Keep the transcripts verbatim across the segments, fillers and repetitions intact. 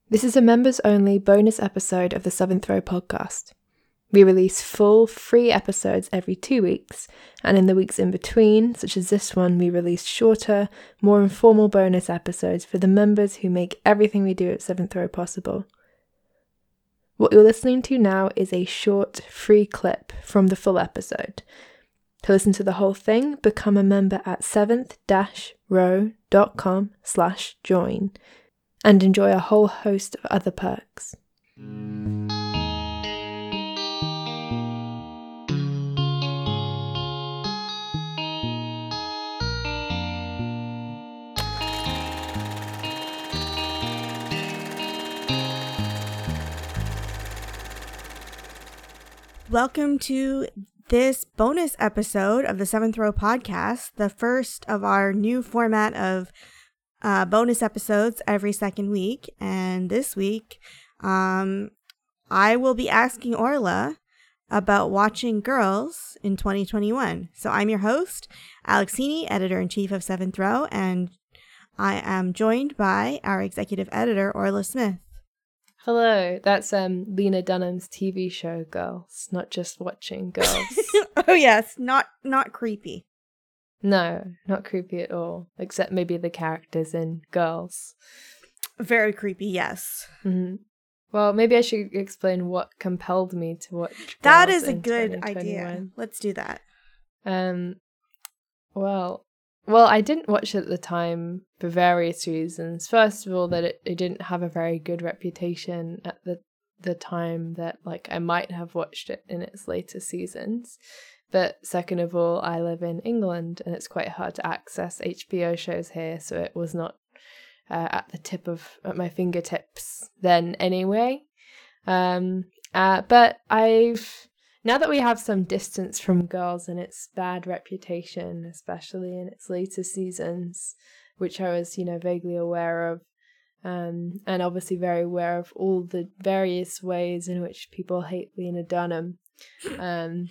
This is a members-only bonus episode of the Seventh Row podcast. We release full, free episodes every two weeks, and in the weeks in between, such as this one, we release shorter, more informal bonus episodes for the members who make everything we do at Seventh Row possible. What you're listening to now is a short, free clip from the full episode. To listen to the whole thing, become a member at seventh dash row dot com slash join. And enjoy a whole host of other perks. Welcome to this bonus episode of the Seventh Row podcast, the first of our new format of Uh, bonus episodes every second week. And this week, um, I will be asking Orla about watching Girls in twenty twenty-one. So I'm your host, Alex Heaney, editor-in-chief of Seventh Row, and I am joined by our executive editor, Orla Smith. Hello, that's um Lena Dunham's T V show Girls, not just watching Girls. Oh yes, not not creepy. No, not creepy at all, except maybe the characters in Girls. Very creepy, yes. Mm-hmm. Well, maybe I should explain what compelled me to watch Girls. That is a good idea. Let's do that. Um, well, well, I didn't watch it at the time for various reasons. First of all, that it, it didn't have a very good reputation at the the time that like I might have watched it in its later seasons. But second of all, I live in England and it's quite hard to access H B O shows here, so it was not uh, at the tip of at my fingertips then anyway. Um, uh, but I've now that we have some distance from Girls and its bad reputation, especially in its later seasons, which I was, you know, vaguely aware of, um, and obviously very aware of all the various ways in which people hate Lena Dunham. Um,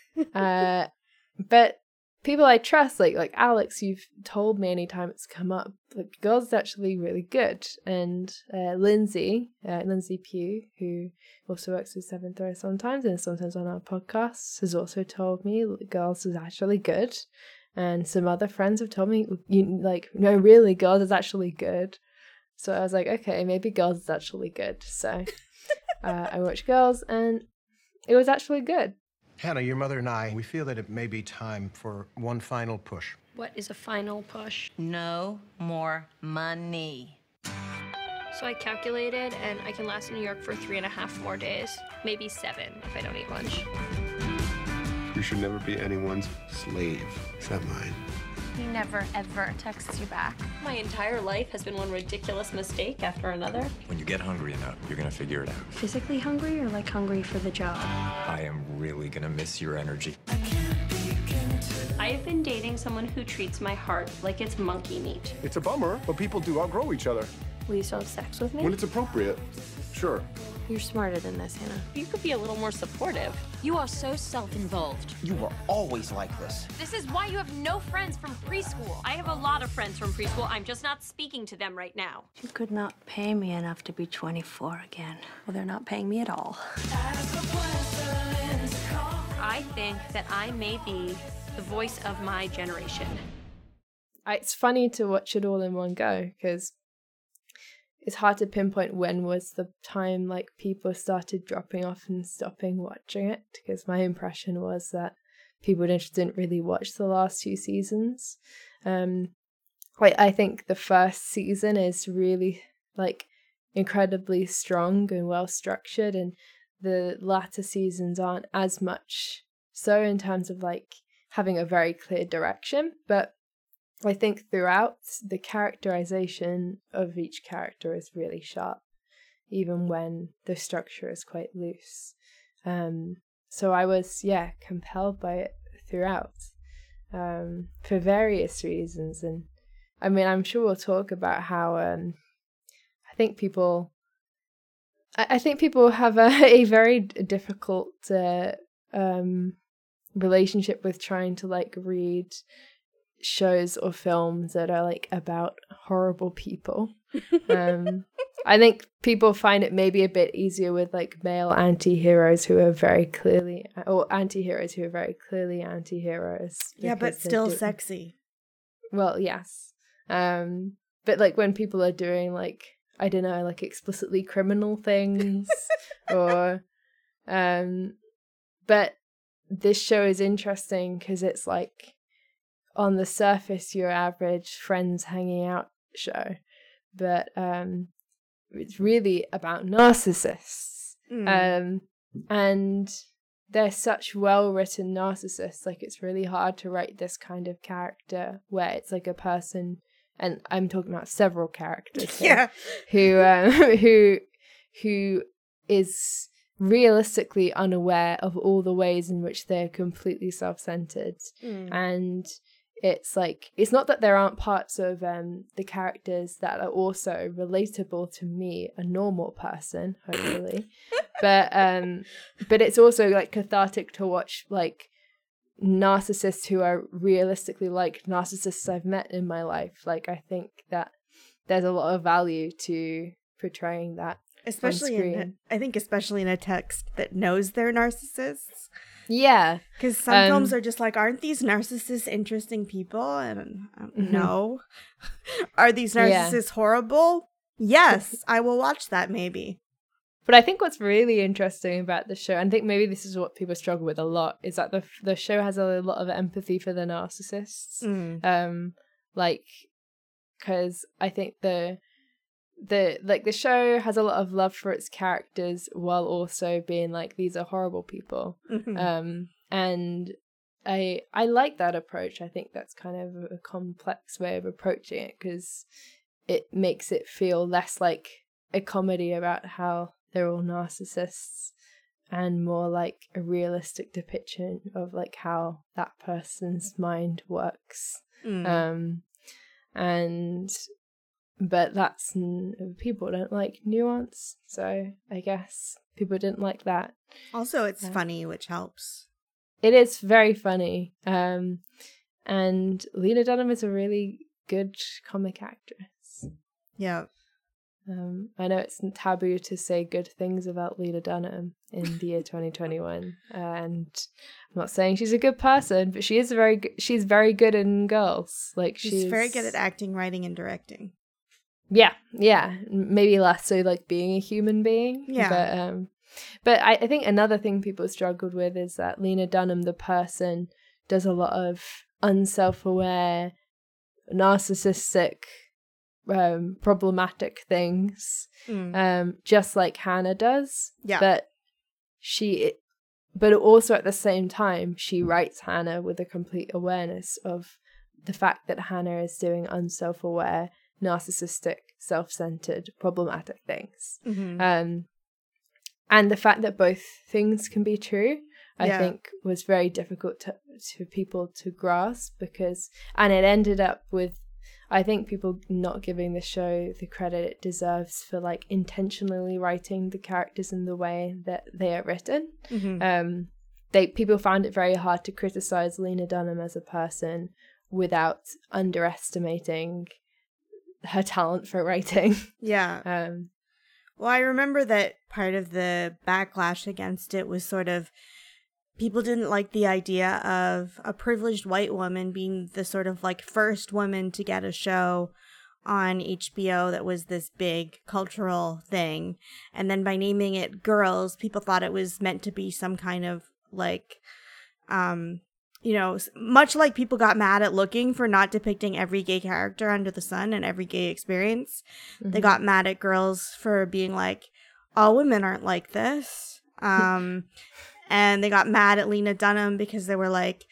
uh, but people I trust, like like Alex, you've told me anytime it's come up, like Girls is actually really good. And uh, Lindsay, uh, Lindsay Pugh, who also works with Seventh Row sometimes and sometimes on our podcasts, has also told me Girls is actually good. And some other friends have told me, you like, no, really, Girls is actually good. So I was like, okay, maybe Girls is actually good. So uh, I watched Girls and it was actually good. Hannah, your mother and I, we feel that it may be time for one final push. What is a final push? No more money. So I calculated, and I can last in New York for three and a half more days. Maybe seven if I don't eat lunch. You should never be anyone's slave, except mine. He never, ever texts you back. My entire life has been one ridiculous mistake after another. When you get hungry enough, you're gonna figure it out. Physically hungry or like hungry for the job? I am really gonna miss your energy. I have been dating someone who treats my heart like it's monkey meat. It's a bummer, but people do outgrow each other. Will you still have sex with me? When it's appropriate, sure. You're smarter than this, Hannah. You could be a little more supportive. You are so self-involved. You were always like this. This is why you have no friends from preschool. I have a lot of friends from preschool. I'm just not speaking to them right now. You could not pay me enough to be twenty-four again. Well, they're not paying me at all. I think that I may be the voice of my generation. It's funny to watch it all in one go because it's hard to pinpoint when was the time like people started dropping off and stopping watching it, because my impression was that people just didn't really watch the last two seasons. Um, like I think the first season is really like incredibly strong and well structured, and the latter seasons aren't as much so in terms of like having a very clear direction, but I think throughout, the characterization of each character is really sharp, even when the structure is quite loose. Um, so I was, yeah, compelled by it throughout, um, for various reasons. And I mean, I'm sure we'll talk about how um, I think people, I, I think people have a, a very difficult uh, um, relationship with trying to like read shows or films that are like about horrible people. Um, I think people find it maybe a bit easier with like male anti-heroes who are very clearly, or anti-heroes who are very clearly anti-heroes. Yeah, but still doing, sexy. Well, yes. Um, but like when people are doing like, I don't know, like explicitly criminal things or, um, but this show is interesting because it's like on the surface, your average friends hanging out show, but, um, it's really about narcissists. Mm. Um, and they're such well-written narcissists. Like, it's really hard to write this kind of character where it's like a person, and I'm talking about several characters here, yeah. who, um, who, who is realistically unaware of all the ways in which they're completely self-centered. Mm. And it's like, it's not that there aren't parts of um, the characters that are also relatable to me, a normal person, hopefully. but um, but it's also like cathartic to watch like narcissists who are realistically like narcissists I've met in my life. Like, I think that there's a lot of value to portraying that. Especially in, I think especially in a text that knows they're narcissists. Yeah. Because some um, films are just like, aren't these narcissists interesting people? And um, mm-hmm. no. Are these narcissists yeah. horrible? Yes, I will watch that maybe. But I think what's really interesting about the show, and I think maybe this is what people struggle with a lot, is that the the show has a lot of empathy for the narcissists. Mm. Um, like, because I think the... the like the show has a lot of love for its characters while also being like, these are horrible people. Mm-hmm. um and I I like that approach. I think that's kind of a complex way of approaching it, because it makes it feel less like a comedy about how they're all narcissists and more like a realistic depiction of like how that person's mind works. Mm. um and But that's, people don't like nuance, so I guess people didn't like that. Also, it's uh, funny, which helps. It is very funny. Um, and Lena Dunham is a really good comic actress. Yeah. Um, I know it's taboo to say good things about Lena Dunham in the year twenty twenty-one, uh, and I'm not saying she's a good person, but she is very good. She's very good in Girls. Like she's, she's very good at acting, writing, and directing. Yeah, yeah. Maybe less so like being a human being. Yeah. But um but I, I think another thing people struggled with is that Lena Dunham, the person, does a lot of unself-aware, narcissistic, um, problematic things. Mm. Um, just like Hannah does. Yeah. But she but also at the same time, she writes Hannah with a complete awareness of the fact that Hannah is doing unself-aware, narcissistic, self-centered, problematic things. Mm-hmm. Um, and the fact that both things can be true, I yeah. think, was very difficult to, to people to grasp, because, and it ended up with, I think, people not giving the show the credit it deserves for like intentionally writing the characters in the way that they are written. Mm-hmm. Um, they people found it very hard to criticize Lena Dunham as a person without underestimating her talent for writing. Yeah. Um, well, I remember that part of the backlash against it was sort of people didn't like the idea of a privileged white woman being the sort of like first woman to get a show on H B O that was this big cultural thing. And then by naming it Girls, people thought it was meant to be some kind of like, um, you know, much like people got mad at Looking for not depicting every gay character under the sun and every gay experience. Mm-hmm. They got mad at Girls for being like, all women aren't like this. Um, and they got mad at Lena Dunham because they were like,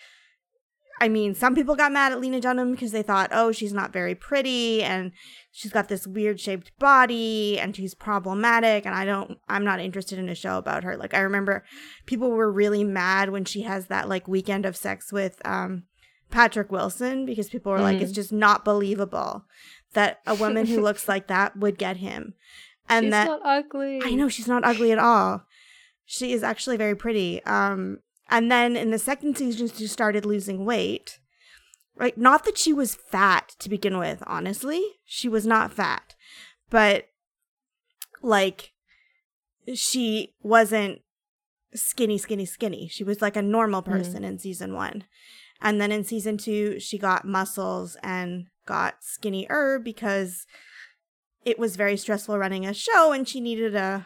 I mean, some people got mad at Lena Dunham because they thought, oh, she's not very pretty and she's got this weird shaped body and she's problematic and I don't, I'm not interested in a show about her. Like, I remember people were really mad when she has that like weekend of sex with um, Patrick Wilson, because people were mm. like, it's just not believable that a woman who looks like that would get him. And she's that, not ugly. I know, she's not ugly at all. She is actually very pretty. Um, And then in the second season, she started losing weight. Right? Not that she was fat to begin with, honestly. She was not fat. But like she wasn't skinny, skinny, skinny. She was like a normal person mm. in season one. And then in season two, she got muscles and got skinnier because it was very stressful running a show and she needed a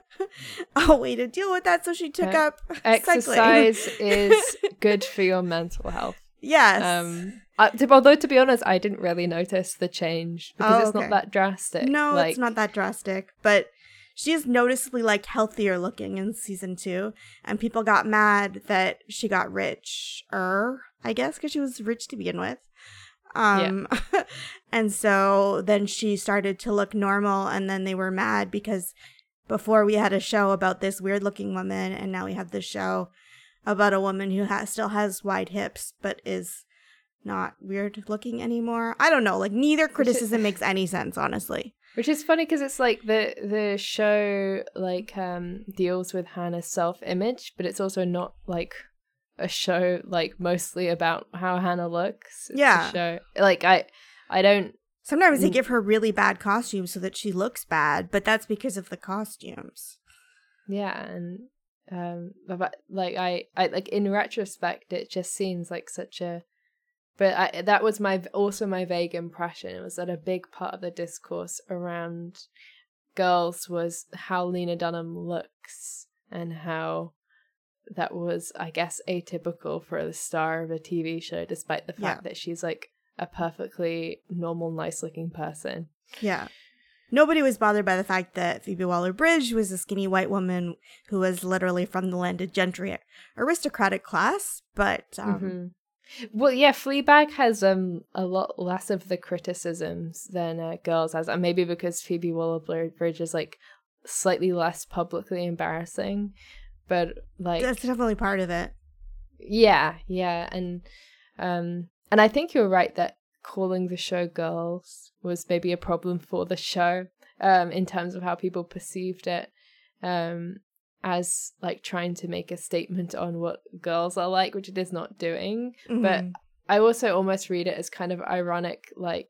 a way to deal with that. So she took uh, up exercise cycling. Is good for your mental health. Yes. Um, I, to, although, to be honest, I didn't really notice the change because oh, it's okay. not that drastic. No, like, it's not that drastic. But she is noticeably like healthier looking in season two. And people got mad that she got richer, I guess, because she was rich to begin with. Um, yeah. And so then she started to look normal. And then they were mad because before we had a show about this weird looking woman. And now we have this show about a woman who ha- still has wide hips, but is not weird looking anymore. I don't know. Like neither criticism makes any sense, honestly. Which is funny because it's like the the show like um deals with Hannah's self-image, but it's also not like a show like mostly about how Hannah looks. It's yeah. a show like I I don't. Sometimes they give her really bad costumes so that she looks bad, but that's because of the costumes. Yeah, and um, but like I I like in retrospect, it just seems like such a. But I, that was my also my vague impression. It was that a big part of the discourse around girls was how Lena Dunham looks and how that was, I guess, atypical for the star of a T V show, despite the fact yeah. that she's like a perfectly normal, nice-looking person. Yeah. Nobody was bothered by the fact that Phoebe Waller-Bridge was a skinny white woman who was literally from the landed gentry aristocratic class, but... Um, mm-hmm. Well, yeah, Fleabag has um a lot less of the criticisms than uh, Girls has, and maybe because Phoebe Waller-Bridge is like slightly less publicly embarrassing, but like that's definitely part of it. Yeah, yeah, and um, and I think you're right that calling the show Girls was maybe a problem for the show, um, in terms of how people perceived it, um. as like trying to make a statement on what girls are like, which it is not doing. Mm-hmm. But I also almost read it as kind of ironic, like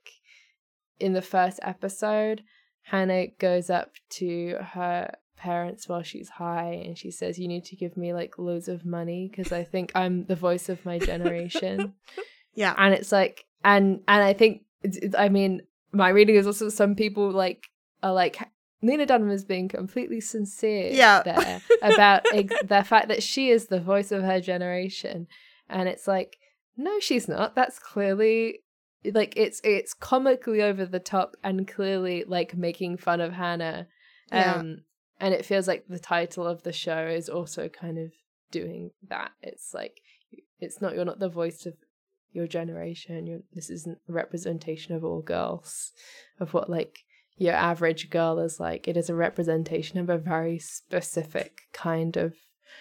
in the first episode, Hannah goes up to her parents while she's high and she says, you need to give me like loads of money because I think I'm the voice of my generation. Yeah. And it's like, and and I think, it's, it's, I mean, my reading is also some people like are like, Lena Dunham is being completely sincere yeah. there about ex- the fact that she is the voice of her generation. And it's like, no, she's not. That's clearly, like, it's it's comically over the top and clearly, like, making fun of Hannah. Um, yeah. And it feels like the title of the show is also kind of doing that. It's like, it's not, you're not the voice of your generation. You're, this isn't a representation of all girls, of what, like, your average girl is like. It is a representation of a very specific kind of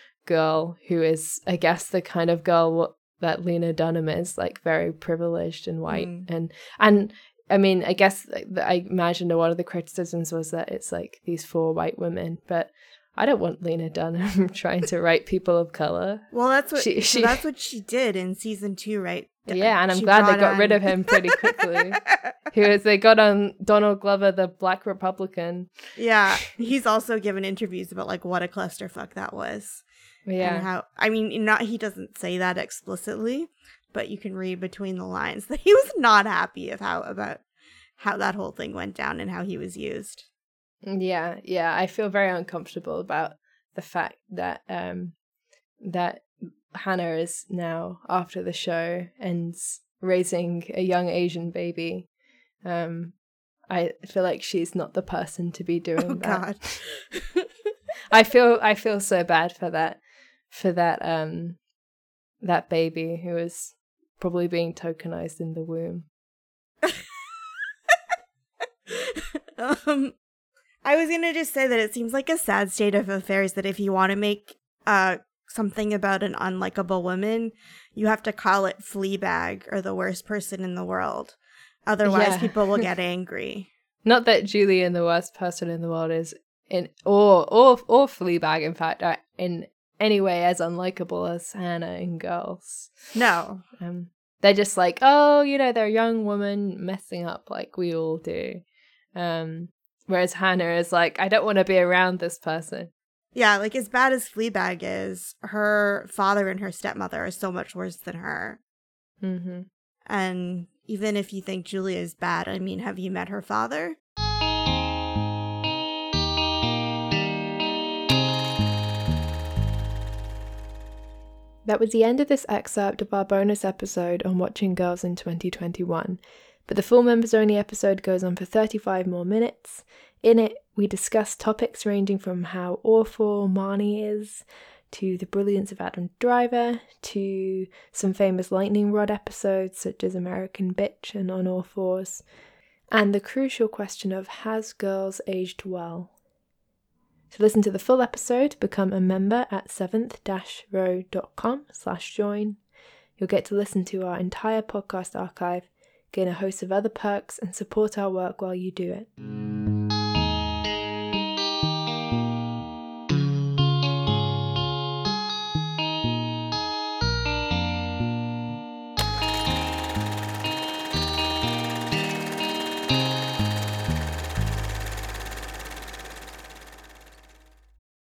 girl who is, I guess, the kind of girl that Lena Dunham is, like very privileged and white. Mm. And, and I mean, I guess I imagined one of the criticisms was that it's like these four white women, but I don't want Lena Dunham trying to write people of color. Well, that's what she, she, she, that's what she did in season two, right? Yeah, and I'm she glad they got on... rid of him pretty quickly. Who is they got on Donald Glover, the Black Republican. Yeah, he's also given interviews about like what a clusterfuck that was. Yeah, and how I mean, not he doesn't say that explicitly, but you can read between the lines that he was not happy of how about how that whole thing went down and how he was used. Yeah, yeah, I feel very uncomfortable about the fact that um that. Hannah is now, after the show, and raising a young Asian baby. Um, I feel like she's not the person to be doing oh, that. God. I feel I feel so bad for that for that um that baby who is probably being tokenized in the womb. um, I was gonna just say that it seems like a sad state of affairs that if you want to make uh. something about an unlikable woman, you have to call it Fleabag or the worst person in the world. Otherwise, yeah. people will get angry. Not that Julian, the worst person in the world, is in or or or Fleabag, in fact, are in any way as unlikable as Hannah in Girls. No, um, they're just like, oh, you know, they're a young woman messing up like we all do. Um, Whereas Hannah is like, I don't want to be around this person. Yeah, like as bad as Fleabag is, her father and her stepmother are so much worse than her. Mm-hmm. And even if you think Julia is bad, I mean, have you met her father? That was the end of this excerpt of our bonus episode on watching Girls in twenty twenty-one, but the full members-only episode goes on for thirty-five more minutes. In it, we discuss topics ranging from how awful Marnie is, to the brilliance of Adam Driver, to some famous lightning rod episodes such as American Bitch and On All Fours, and the crucial question of has Girls aged well? To listen to the full episode, become a member at seventh dash row dot com slash join. You'll get to listen to our entire podcast archive, gain a host of other perks, and support our work while you do it.